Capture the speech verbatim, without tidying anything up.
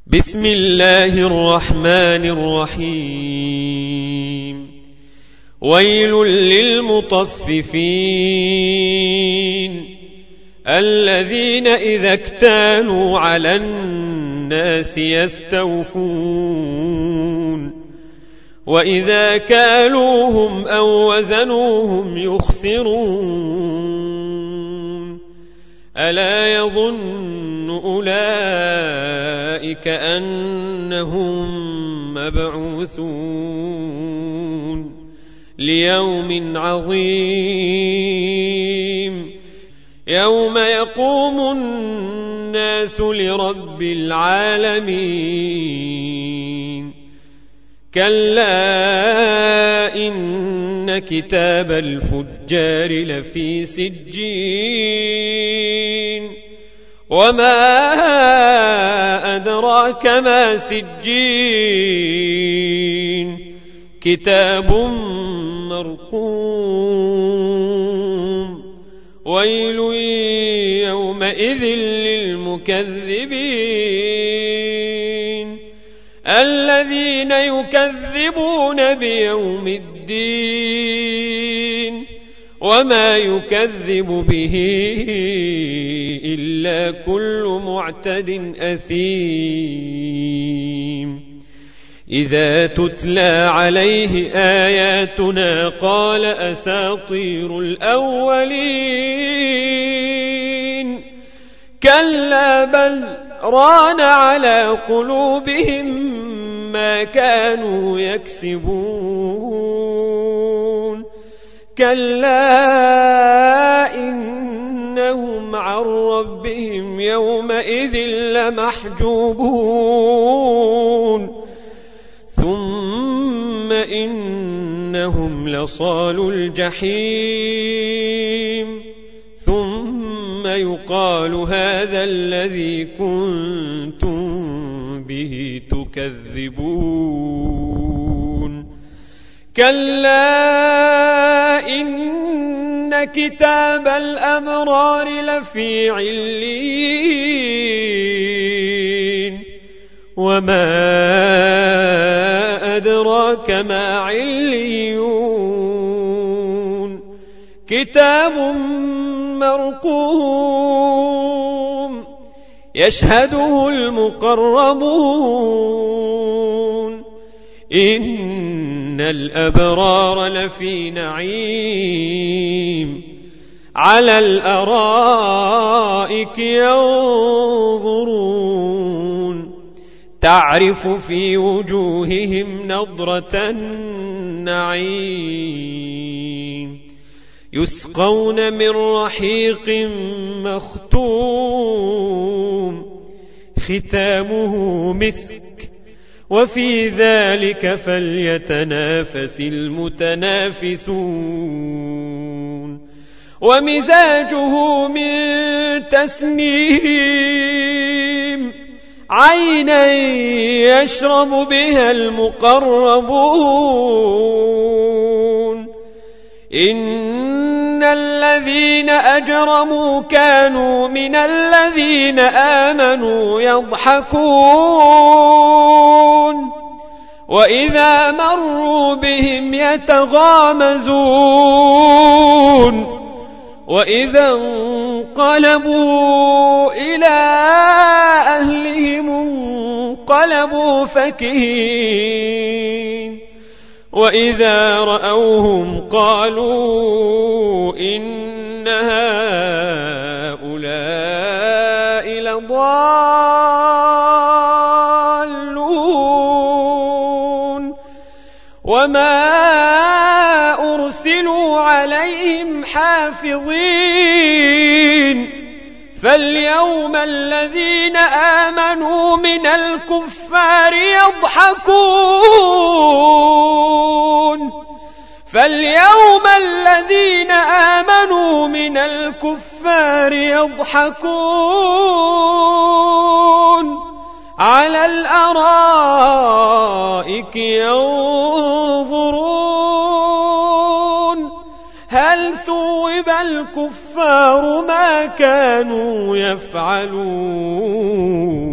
بسم الله الرحمن الرحيم ويل للمطففين الذين إذا اكتالوا على الناس يستوفون وإذا كالوهم أو وزنوهم يخسرون ألا يظن أولئك أنهم مبعوثون ليوم عظيم يوم يقوم الناس لرب العالمين كلا إن كتاب الفجار لفي سجين وما أدراك ما سجين كتاب مرقوم ويل يومئذ للمكذبين الذين يكذبون بيوم الدين وما يكذب به إلا كل معتد أثيم إذا تتلى عليه آياتنا قال أساطير الأولين كلا بل ران على قلوبهم ما كانوا يكسبون كلا إنهم عن ربهم يومئذ لمحجوبون ثم إنهم لصالوا الجحيم ثم يقال هذا الذي كنتم به تكذبون كلا إن كتاب الأبرار لفي عليين وما أدراك ما عليون كتاب مرقوم يشهده المقربون إن الأبرار لفي نعيم على الأرائك ينظرون تعرف في وجوههم نضرة النعيم يسقون من رحيق مختوم ختامه مسك وفي ذلك فليتنافس المتنافسون ومزاجه من تسنيم عينا يشرب بها المقربون إن الذين أجرموا كانوا من الذين آمنوا يضحكون وإذا مروا بهم يتغامزون وإذا انقلبوا إلى أهلهم انقلبوا فكهين وإذا رأوهم قالوا إن هؤلاء لضالون وما أرسلوا عليهم حافظين فاليوم الذين آمنوا من الكفار يضحكون فاليوم الذين آمنوا من الكفار يضحكون على الأرائك ينظرون هل ثوب الكفار ما كانوا يفعلون